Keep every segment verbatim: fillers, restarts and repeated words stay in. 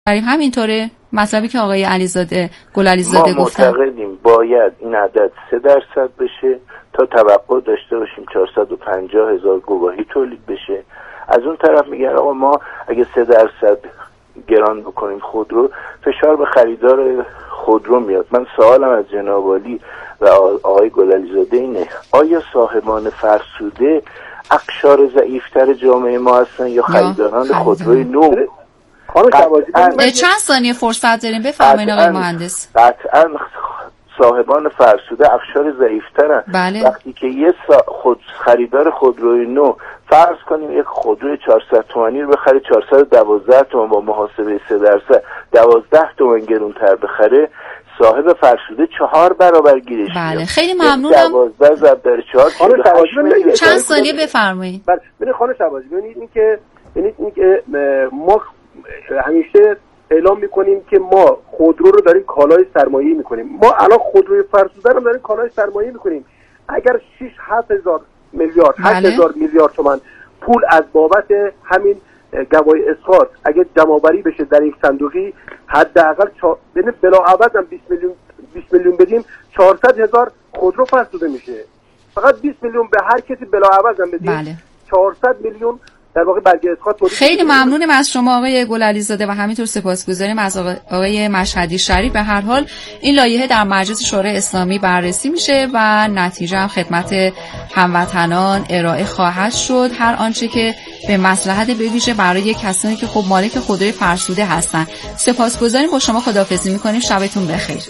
همینطوره مطلبی که آقای علیزاده گل علیزاده گفتن. ما معتقدیم باید این عدد سه درصد بشه تا توقع داشته باشیم چهارصد و پنجاه هزار گواهی تولید بشه. از اون طرف میگن آقا ما اگه سه درصد گران بکنیم خودرو فشار به خریدار خودرو میاد. من سوالم از جناب عالی و آقای گل علیزاده اینه آیا صاحبان فرسوده اقشار ضعیفتر جامعه ما هستن یا خریداران خودروی نو؟ چند ثانیه فرصت داریم بفرمایید آقای مهندس. قطعا صاحبان فرسوده اقشار ضعیفترن. بله. وقتی که یه خود خریدار خودروی نو فرض کنیم یک خودروی چهارصد تومانی رو بخره چهارصد و دوازده تومن با محاسبه سه درصد دوازده تومن گرونتر بخره، صاحب فرسوده چهار برابر گیرش. بله خیلی ممنونم. دوازده ضرب در چهار چند ثانیه بفرمایید. بله ببینید خانم شهبازی، ببینید این که ببینید این که ما همیشه اعلام میکنیم که ما خودرو رو داریم کالای سرمایه‌ای میکنیم. ما الان خودروی فرسوده رو داریم کالای سرمایه‌ای میکنیم. اگر شش هفت هزار میلیارد هشت هزار میلیارد تومان پول از بابت همین گواهی اسقاط اگه جمع‌آوری بشه در یک صندوقی، حداقل ببین بلاعوض هم بیست میلیون بیست میلیون بدیم چهارصد هزار خودرو فرسوده میشه. فقط بیست میلیون به هر کسی بلاعوض هم بدیم. بله. چهارصد میلیون در واقع برگه اسقاط تولید. خیلی ممنونم از شما آقای گل علیزاده و همینطور سپاسگزاریم از آقای مشهدی شریف. به هر حال این لایحه در مجلس شورای اسلامی بررسی میشه و نتیجه هم خدمت هموطنان ارائه خواهد شد. هر آنچه که به مصلحت بویژه برای کسانی که خب مالک خودروی فرسوده هستن. سپاسگزاریم، با شما خداحافظی میکنیم. شبتون بخیر.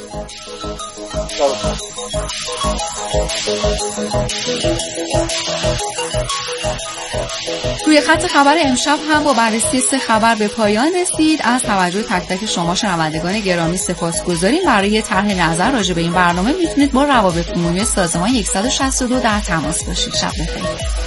روی خط خبر امشب هم با بررسی سه خبر به پایان رسید. از توجه تک تک شما شنوندگان گرامی سپاسگزاریم. برای طرح نظر راجع به این برنامه میتونید با روابط عمومی سازمان صد و شصت و دو در تماس باشید. شب بخیر.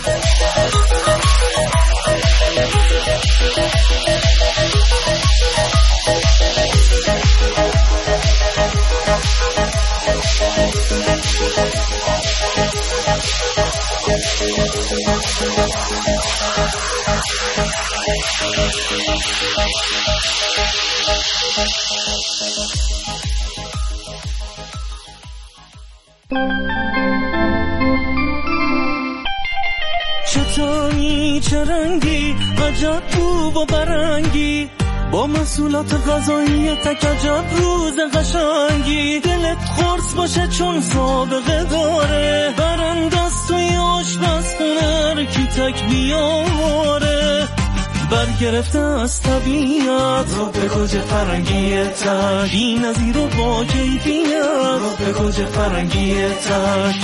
چطوری چه رنگی عجب بو و برنگی با محصولات غذایی تک عجب روز قشنگی دلت خورس باشه چون سابقه داره برانداز توی آشپزخونه کی تک بیاره برگرفته از طبیعت رو به گوجه فرنگی تک بی نظیر و با کیفیت رو به گوجه فرنگی تک.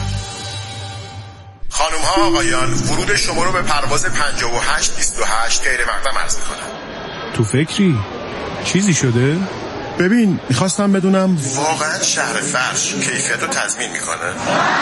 خانم ها آقایان، ورود شما رو به پرواز پنجاه و هشت بیست و هشت غیر مقدم عرض می‌کنم. تو فکری؟ چیزی شده؟ ببین میخواستم بدونم واقعا شهر فرش کیفیت رو تضمین میکنه؟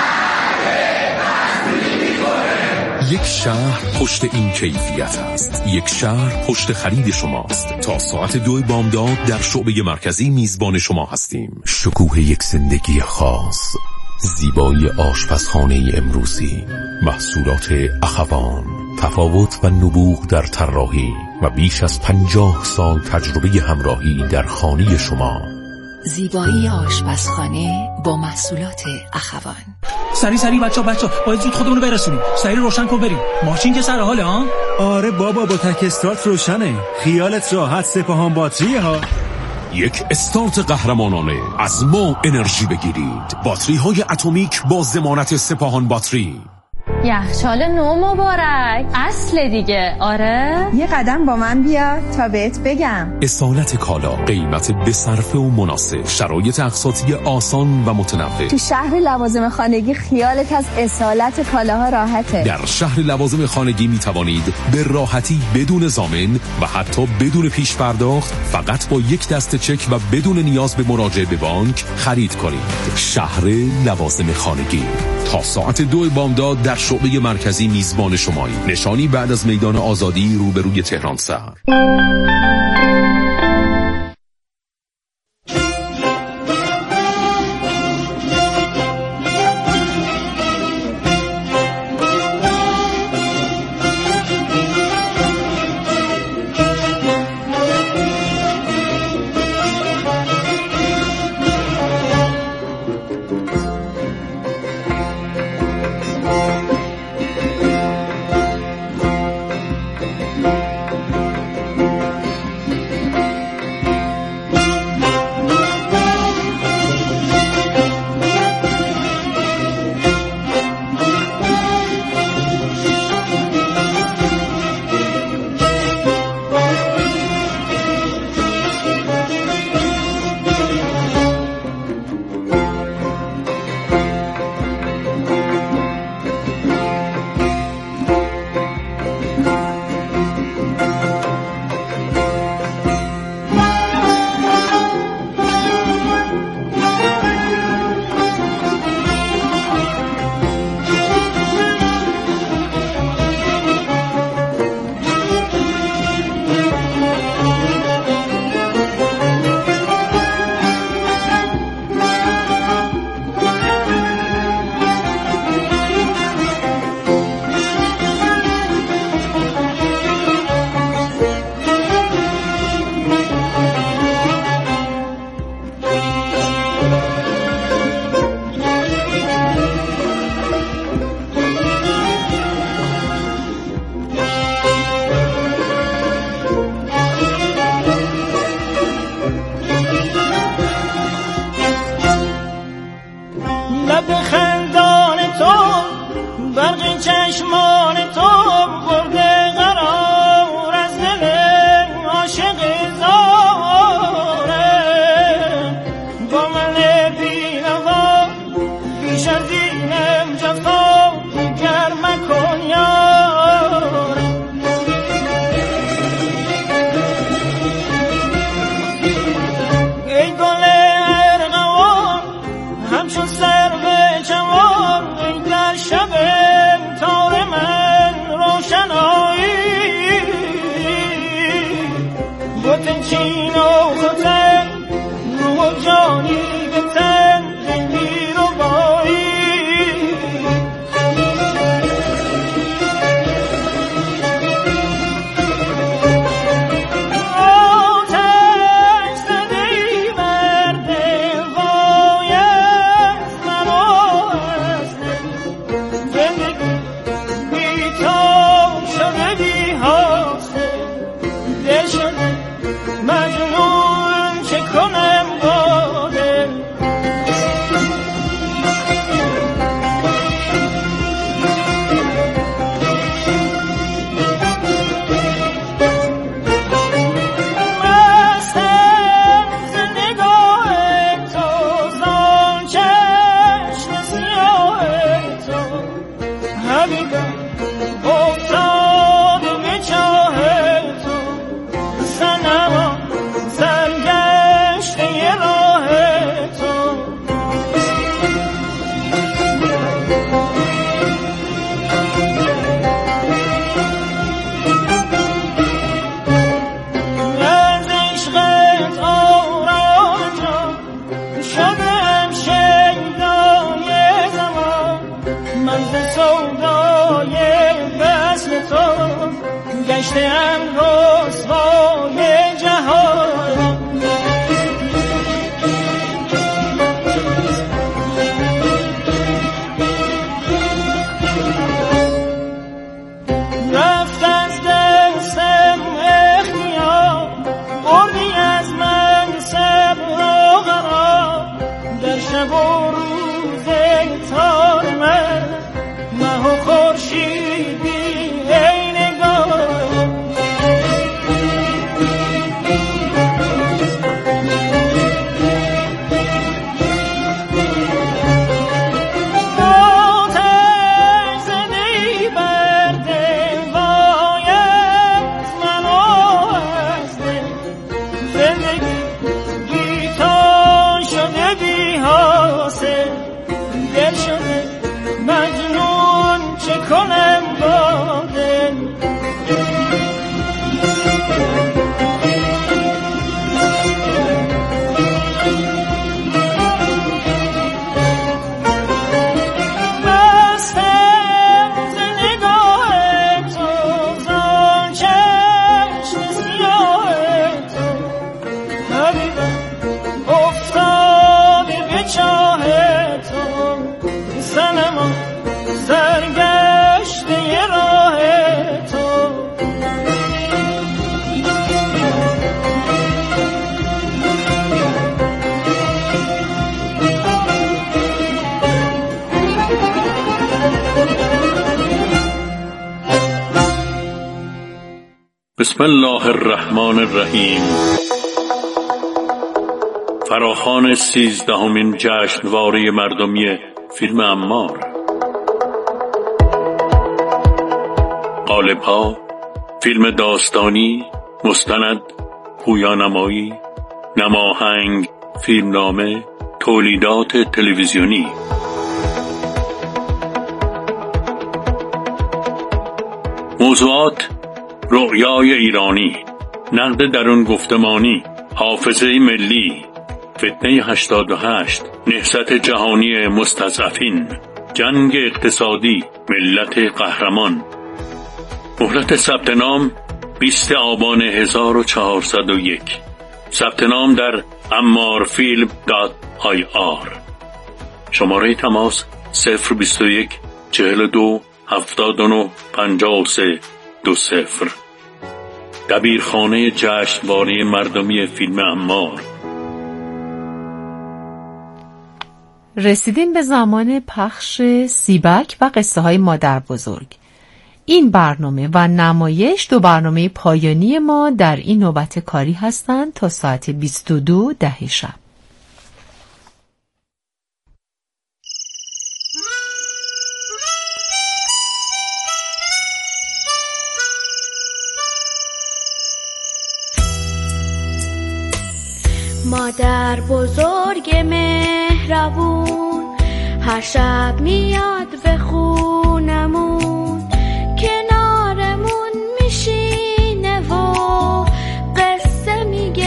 یک شهر پشت این کیفیت است. یک شهر پشت خرید شماست. تا ساعت دو بامداد در شعبه مرکزی میزبان شما هستیم. شکوه یک زندگی خاص، زیبایی آشپزخانه امروزی، محصولات اخوان، تفاوت و نبوغ در طراحی و بیش از پنجاه سال تجربه همراهی در خانه شما. زیبایی آشپزخانه با محصولات اخوان. سری سری بچا بچا باید زود خودمون رو برسونیم. سری روشن کن بریم. ماشین که سر حاله ها؟ آره بابا با تک استارت روشنه. خیالت راحت، سپاهان باتریه ها. یک استارت قهرمانانه. از ما انرژی بگیرید. باتری های اتمیک با ضمانت سپاهان باتری. یخچال نو مبارک، اصل دیگه. آره یه قدم با من بیا تا بهت بگم. اصالت کالا، قیمت به صرفه و مناسب، شرایط اقساطی آسان و متنوع. تو شهر لوازم خانگی خیالت از اصالت کالاها راحته. در شهر لوازم خانگی می توانید به راحتی بدون ضامن و حتی بدون پیش پرداخت فقط با یک دسته چک و بدون نیاز به مراجعه به بانک خرید کنید. شهر لوازم خانگی تا ساعت دو بامداد در شعبه مرکزی میزبان شمایی. نشانی بعد از میدان آزادی روبروی تهران سر. چین و خطر رو و جانی به تن دلگیر و بایی بسم الله الرحمن الرحیم. فراخوان سیزدهمین جشنواره مردمی فیلم عمار. قالب‌ها: فیلم داستانی، مستند، پویانمایی، نماهنگ، فیلمنامه، تولیدات تلویزیونی. موضوعات: رؤیای ایرانی، نقد درون گفتمانی، حافظه ملی، فتنه هشتاد و هشت، نهضت جهانی مستضعفین، جنگ اقتصادی، ملت قهرمان. مهلت ثبت نام بیست آبان هزار و چهارصد و یک. ثبت نام در عمارفیلم دات آی آر. شماره تماس صفر بیست و یک چهل و دو هفتاد و نه پنجاه و سه دو صفر. دبیرخانه جشنواره مردمی فیلم عمار. رسیدیم به زمان پخش سیبک و قصه های مادر بزرگ. این برنامه و نمایش دو برنامه پایانی ما در این نوبت کاری هستند تا ساعت بیست و دو ده شب. مادر بزرگ مهربون هر شب میاد به خونمون، کنارمون میشینه و قصه میگه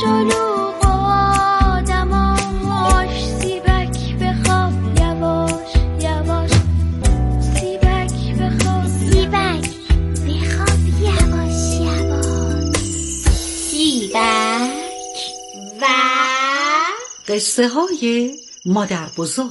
شلوغ و آدماش. سیبک بخواب یواش یواش، سیبک بخواب سیبک بخواب یواش یواش. سیبک و قصه های مادر بزرگ.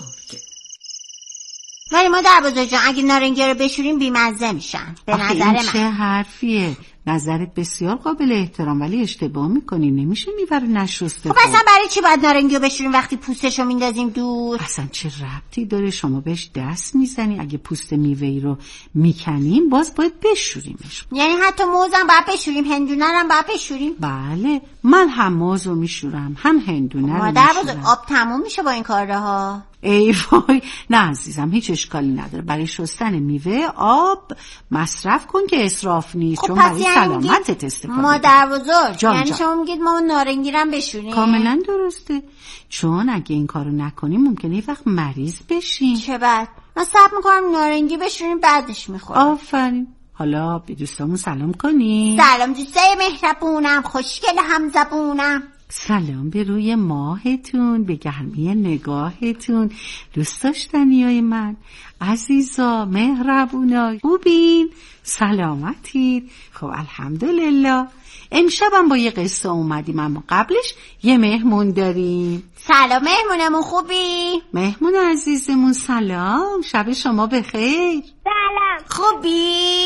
ولی مادر بزرگ جان اگه نارنگی رو بشوریم بیمزه میشن به نظر من. چه حرفیه؟ نظرت بسیار قابل احترام ولی اشتباه میکنی. نمیشه میوه رو نشسته. خب اصلا برای چی باید نارنگی رو بشوریم وقتی پوستشو میندازیم دور؟ اصلا چه ربطی داره؟ شما بهش دست میزنی، اگه پوست میوه‌ای رو میکنیم باز باید بشوریمش. یعنی حتی موزم باید بشوریم، هندونه هم باید بشوریم؟ بله، من هم موز رو میشورم هم هندونه رو مادر میشورم. بزرگ آب تموم میشه با این کارها. ای وای، نه عزیزم هیچ اشکالی نداره. برای شستن میوه آب مصرف کن که اسراف نیست. خب چون برای سلامتت استفاده. مادر بزرگ جان یعنی جان. شما میگید ما نارنگی رو هم بشوریم؟ کاملا درسته، چون اگه این کارو نکنیم ممکنه یه وقت مریض بشیم. چه بد، من صبر میکنم نارنگی بشوریم بعدش میخورم. آفرین. حالا به دوستامون سلام کنی. سلام دوستای مهربونم، خوشگل همزبونم. سلام به روی ماهتون، به گرمی نگاهتون، دوست داشتنیای من، عزیزا، مهربونای، خوبین؟ سلامتید؟ خب الحمدلله. امشبم با یه قصه اومدیم، اما قبلش یه مهمون داریم. سلام مهمونمون، خوبی؟ مهمون عزیزمون سلام، شب شما بخیر. سلام. خوبی؟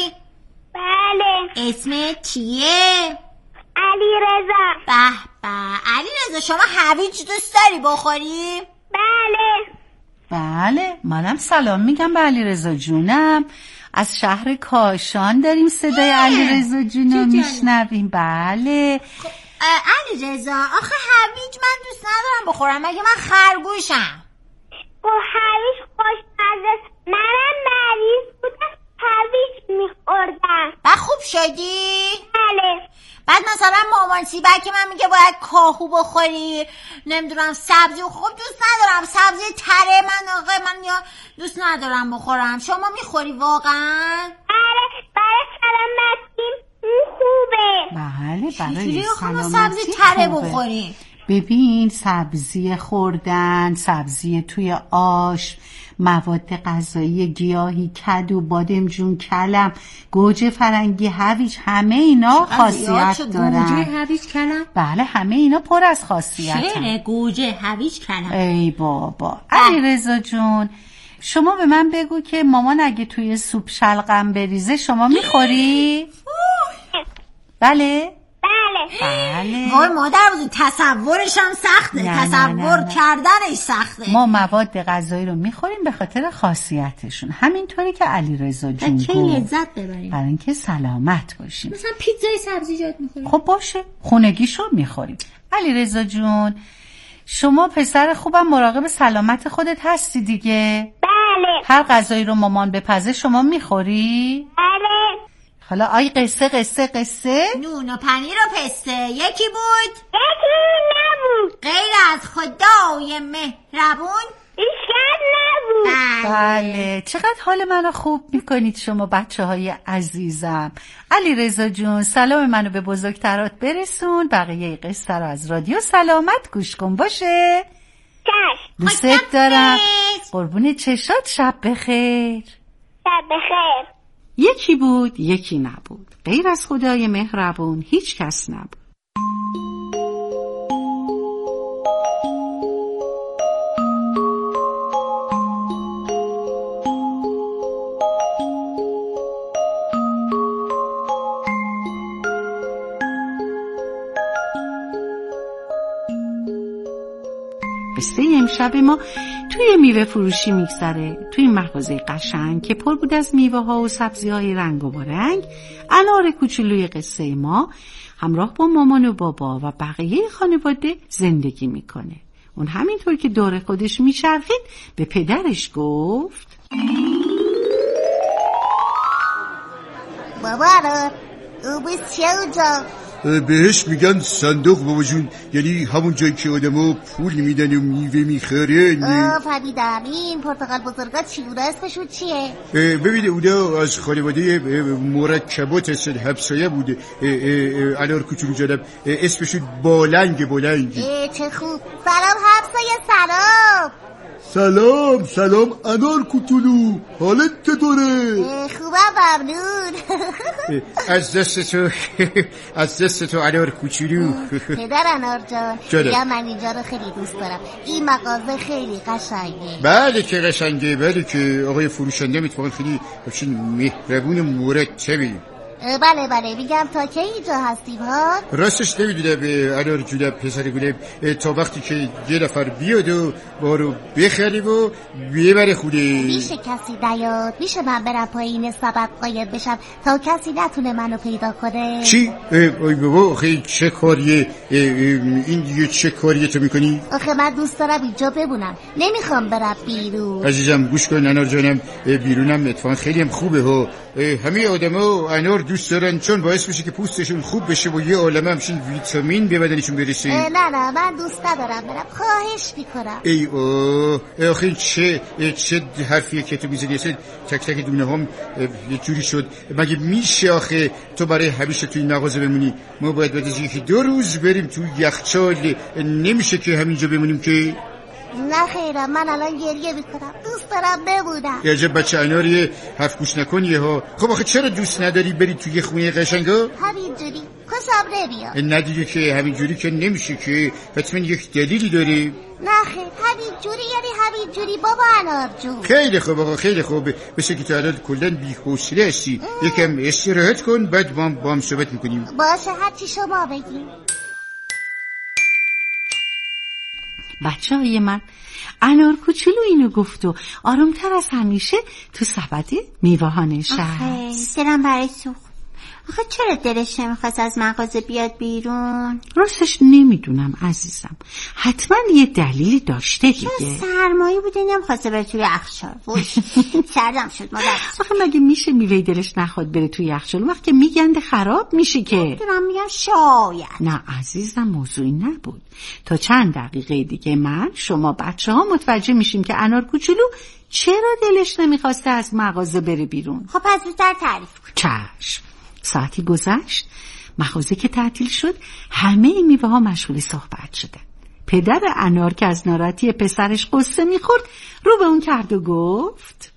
بله. اسمت چیه؟ علی رضا. به به علی رضا، شما هویج دوست داری بخوری؟ بله. بله، منم سلام میگم به علی رضا جونم. از شهر کاشان داریم صدای علی رضا جونم میشنویم. بله. خب علی رضا آخه هویج من دوست ندارم بخورم، مگه من خرگوشم؟ خب هویج خوشمزه است. منم مریض بودم هویج میخوردم. و خوب شدی؟ بله. بعد مثلا مامان سیبک من میگه باید کاهو بخوری، نمیدونم سبزی. خب دوست ندارم سبزی تره، من آقا من یا دوست ندارم بخورم. شما میخوری واقعا؟ بله، برای سلامتیم خوبه. بله، برای سلامتی سبزی تره بخوری. ببین سبزی خوردن، سبزی توی آش، مواد غذایی گیاهی، کدو، بادمجون، کلم، گوجه فرنگی، هویج، همه اینا خاصیت دارن. گوجه، هویج، کلم؟ بله همه اینا پر از خاصیت. چه گوجه، هویج، کلم؟ ای بابا. علی رضا جون شما به من بگو که مامان اگه توی سوپ شلغم بریزه شما میخوری؟ بله؟ بله. بله. وای مادر بزرگ تصورش هم سخته. نه تصور نه نه نه. کردنش سخته. ما مواد غذایی رو میخوریم به خاطر خاصیتشون، همینطوری که علی رضا جون گفت. چه لذت ببریم. برای اینکه سلامت باشیم. مثلا پیتزای سبزیجات میخوریم. خب باشه، خونگیشو میخوریم. علی رضا جون شما پسر خوبم مراقب سلامت خودت هستی دیگه؟ بله. هر غذایی رو مامان بپزه شما میخوری؟ بله. حالا آی قصه قصه قصه نون و پنیر و پسته یکی بود؟ یکی نبود. غیر از خدای مهربون هیچکس نبود. بله. چقدر حال منو خوب میکنید شما بچه های عزیزم. علی رضا جون سلام منو به بزرگترات برسون، بقیه قصه رو از رادیو سلامت گوش کن باشه. چشم. دوست دارم. قربون چشات، شب بخیر. شب بخیر. یکی بود یکی نبود، غیر از خدای مهربون هیچ کس نبود. قصه امشب ما توی میوه فروشی میگذره، توی مغازه قشنگ که پر بود از میوه ها و سبزی های رنگ و بارنگ. انار کوچولوی قصه ما همراه با مامان و بابا و بقیه خانواده زندگی میکنه. اون همینطور که دور خودش میچرخید به پدرش گفت بابا او بس چه اونجا؟ بهش میگن صندوق بابا جون، یعنی همون جایی که آدم‌ها پول میدن و میوه میخرن. آه فهمیدم. این پرتقال بزرگا چیوره اسمشون چیه؟ ببینه اونا از خانواده مرکبات هستن، همسایه بوده. انار کوچولو جانم اسمشون بالنگ بالنگ. چه خوب. سلام همسایه. سلام سلام سلام انار کوچولو، حالت چطوره؟ خوبم ممنون. از دست تو از دست تو انار کوچولو. پدر انار جان میگم من اینجا رو خیلی دوست دارم، این مغازه خیلی قشنگه. بله که قشنگه، بله که آقای فروشنده میتونن خیلی مهربون مرتبی. بله بله میگم تا که اینجا هستیم ها. راستش نمیدونم انار جونم پسر گلم، تا وقتی که یه نفر بیاد و ما رو بخریم و بیبره خونه. میشه کسی نیاد؟ میشه من برم پایین سبد قایم بشم تا کسی نتونه منو پیدا کنه؟ چی؟ ای بابا آخه چه کاریه این دیگه؟ چه کاریه تو میکنی؟ آخه من دوست دارم اینجا بمونم، نمیخوام برم بیرون. عزیزم گوش کن انار جانم، بیرونم اتفاقا خیلی هم خوبه ها. همه آدما انار دوست دارن چون باعث میشه که پوستشون خوب بشه و یه عالمه همچین ویتامین به بدنشون برسه. نه نه من دوست ندارم برم، خواهش میکنم. ای اوه آخه چه چه حرفیه که تو میزنی؟ اصلا تک تک دونه هم یه جوری شد. مگه میشه آخه تو برای همیشه تو این مغازه بمونی؟ ما باید بعد از یکی دو روز بریم تو یخچال، نمیشه که همینجا بمونیم که. نه خیرم من الان گریه میکنم، دوست دارم بمونم. یه عجب بچه اناریه، حرف گوش نکنی ها. خب آخه چرا دوست نداری بری توی خونه قشنگا؟ همینجوری خوشم نمیاد. نه دیگه که همینجوری که نمیشه که، حتما یک دلیلی داری. نه خیر همینجوری یعنی همینجوری بابا انار جون. خیلی خوب آقا خیلی خوب، مثل که تو الان کلن بی‌حوصله هستی. یکم استراحت کن بعد با هم با هم صحبت میکنیم. باشه هرچی شما بگید. بچه های من انار کوچولو اینو گفت و آرومتر از همیشه تو سبد میوه ها نشست. دلم برای سوخت. آخه چرا دلش نمیخواست از مغازه بیاد بیرون؟ راستش نمیدونم عزیزم، حتما یه دلیلی داشته دیگه. سرمایه بوده نمیخواسته بره توی یخچال. سردم شد مادر. آخه مگه میشه میوه دلش نخواد بره توی یخچال؟ وقتی که میگنده خراب میشه که. دارم میگم شاید. نه عزیزم موضوعی نبود. تا چند دقیقه دیگه من شما بچه ها متوجه میشیم که انار کوچولو چرا دلش نمیخواسته از مغازه بره بیرون. خب پس بیشتر تعریف کن. چشم. ساعتی گذشت، مغازه که تعطیل شد، همه این میوه ها مشغول صحبت شدن. پدر انار که از ناراحتی پسرش قصه میخورد رو به اون کرد و گفت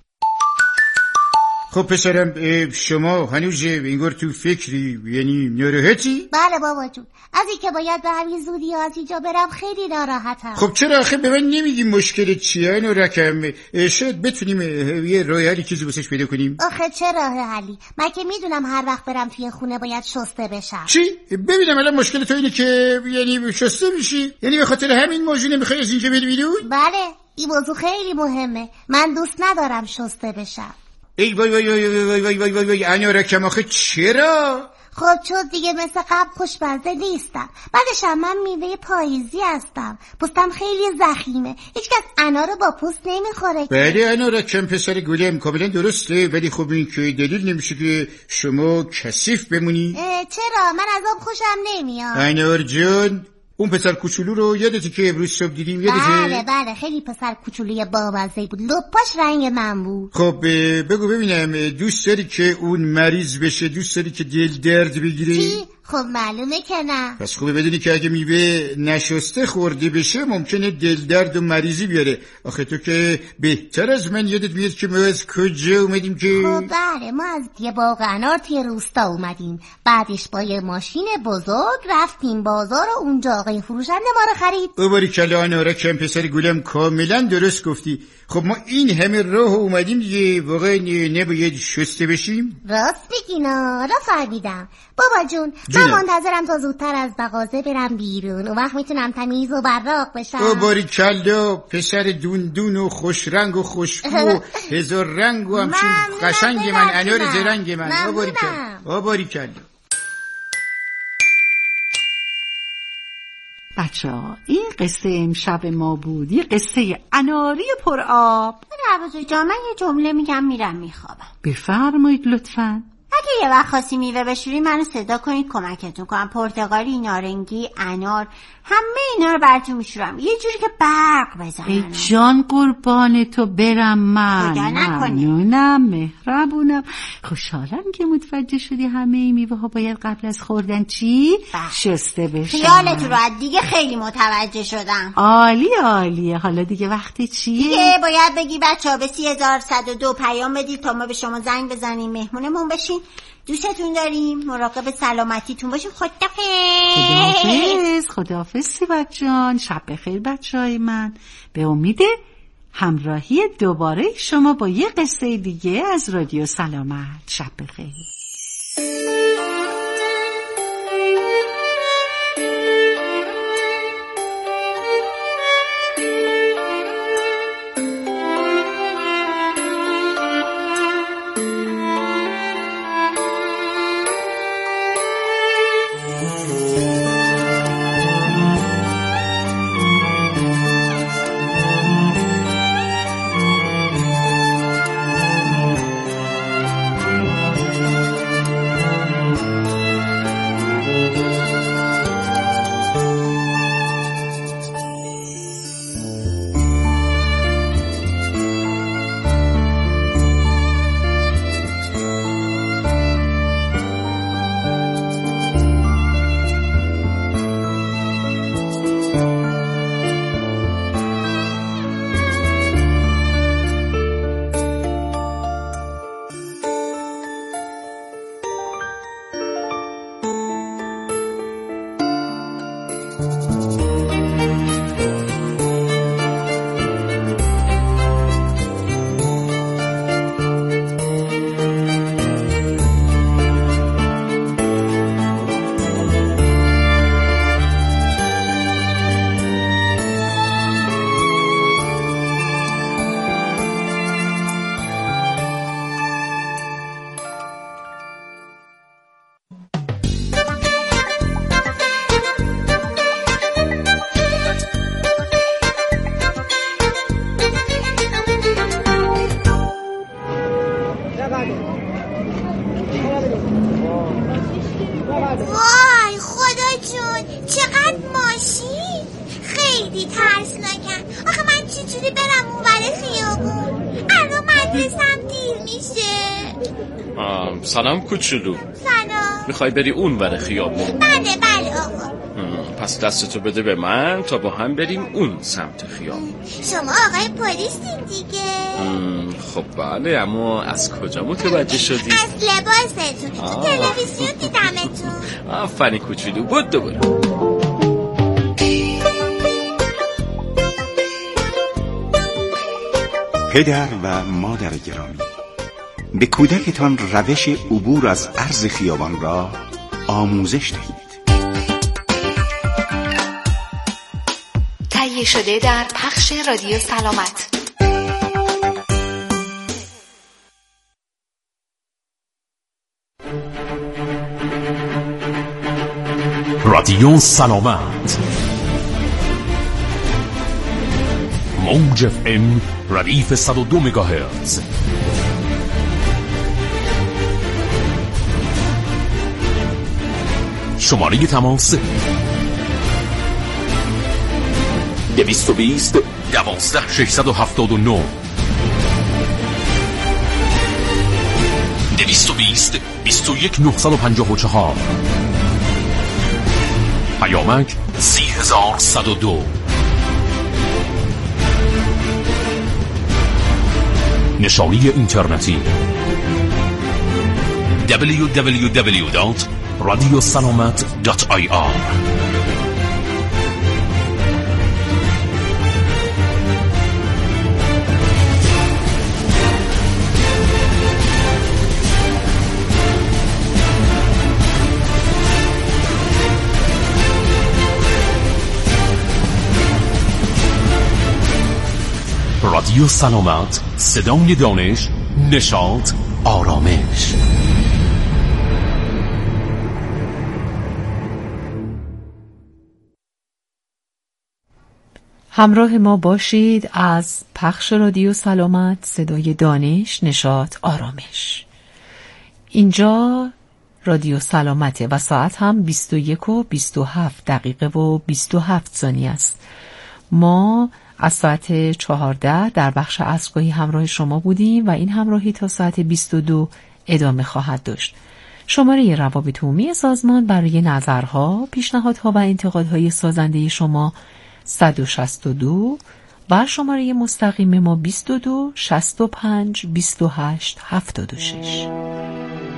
خب پسرم شما هنوز انگار تو فکری، یعنی ناراحتی؟ بله بابا جون، از این که باید به همین زودی از اینجا برم خیلی ناراحتم. خب چرا آخه به من نمیگی مشکل چیه؟ اینو رکم شاید بتونیم یه راه حلی چیزی واسش پیدا کنیم. آخه چه راه حلی؟ من که میدونم هر وقت برم توی خونه باید شسته بشم. چی؟ ببینم الان مشکل تو اینه که یعنی شسته میشی؟ یعنی به خاطر همین موضوع نمیخوای از اینجا بری بیرون؟ بله این موضوع خیلی مهمه، من دوست ندارم شسته بشم. ای وای وای وای وای وای وای وای وای انارکم آخه چرا؟ خب چون دیگه مثل قبل خوشمزه نیستم، بعدش هم من میوه پاییزی هستم، پوستم خیلی زخیمه، هیچکس انار رو با پوست نمیخوره. بله انارکم پسر گلم کاملا درسته، ولی خب این که دلیل نمیشه که شما کثیف بمونی. چرا؟ من از آب خوشم نمیاد. انار جان اون پسر کوچولو رو یادتی که امروز صبح دیدیم؟ یادته؟ بله بله خیلی پسر کوچولوی بامزه بود، لپاش رنگ من بود. خب بگو ببینم دوست داری که اون مریض بشه؟ دوست داری که دل درد بگیره؟ چی؟ خب معلومه که نه. پس خوبه بدونی که اگه میوه نشسته خورده بشه ممکنه دل درد و مریضی بیاره. آخه تو که بهتر از من یادت میاد که ما از کجا اومدیم که؟ خب بله ما از یه باغ انار توی روستا اومدیم، بعدش با یه ماشین بزرگ رفتیم بازار و اونجا آقای فروشنده ما رو خرید. باریکلا انارکم پسر گلم کاملا درست گفتی. خب ما این همه راه اومدیم دیگه، واقعا نباید شسته بشیم؟ راست میگی نه، را فهمیدم. بابا جون من منتظرم تا زودتر از مغازه برم بیرون، اون وقت میتونم تمیز و براق بشم. باریکلا پسر دون دون و خوش رنگ و خوشبو و هزار رنگ و همچین قشنگ من انار زرنگ من. باریکلا باریکلا. بچه ها این قصه امشب ما بود، یه قصه اناری پر آب. عروض جا من یه جمله میگم میرم میخوابم. بفرمایید لطفاً. اگه یه وقت خواستی میوه بشوری منو صدا کنید کمکتون کنم. پرتقالی، نارنگی، انار، همه اینا رو براتون میشورم یه جوری که برق بزنن. ای جان قربان تو برم من. خدا نکنه. ممنونم، مهربونم، خوشحالم که متوجه شدی همه این میوه ها باید قبل از خوردن چی؟ شسته بشن. خیالت راحت، دیگه خیلی متوجه شدم. عالی عالیه. حالا دیگه وقتی چیه؟ دیگه باید بگی بچه‌ها به سی هزار و صد و دو پیام بدید تا ما به شما زنگ بزنیم مهمونمون بشین. دوستتون داریم، مراقب سلامتیتون باشیم. خداحافظ. خداحافظ. خداحافظ سیبک جان. شب بخیر بچه‌های من. به امید همراهی دوباره شما با یه قصه دیگه از رادیو سلامت. شب بخیر. وای خدا جون چقدر ماشین، خیلی ترسناکن. آخه من چجوری برم اون ور خیابون؟ الان مدرسم دیر میشه. سلام کوچولو. سلام. میخوای بری اون ور خیابون؟ بله بله آقا. پس دستتو بده به من تا با هم بریم اون سمت خیابون. شما آقای پلیسین دیگه؟ خب بله، اما از کجا متوجه شدی؟ از لباستون، تو تلویزیون دیدمتون. آفرین کوچولو، بدو برو. پدر و مادر گرامی، به کودکتان روش عبور از عرض خیابان را آموزش دهید. تهیه شده در پخش رادیو سلامت. رادیو سلامت، موج اف ام ردیف صد و دو مگاهرتز. شماره تماس دویست و بیست دوازده ششصد و هفتاد و نه، دویست و بیست بیست و یک نهصد و پنجاه و چهار، پیامک سی هزار صد و دو. نشانی اینترنتی دبلیو دبلیو دبلیو دات رادیو سلامت دات آی آر. رادیو سلامت، صدای دانش، نشاط، آرامش. همراه ما باشید از پخش رادیو سلامت، صدای دانش، نشاط، آرامش. اینجا رادیو سلامته و ساعت هم بیست و یک و بیست و هفت دقیقه و بیست و هفت ثانیه است. ما از ساعت چهارده در بخش عصرگاهی همراه شما بودیم و این همراهی تا ساعت بیست و دو ادامه خواهد داشت. شماره روابط عمومی سازمان برای نظرها، پیشنهادها و انتقادهای سازنده شما صد و شصت و دو و شماره مستقیم ما بیست و دو شصت و پنج بیست و هشت هفتاد و شش.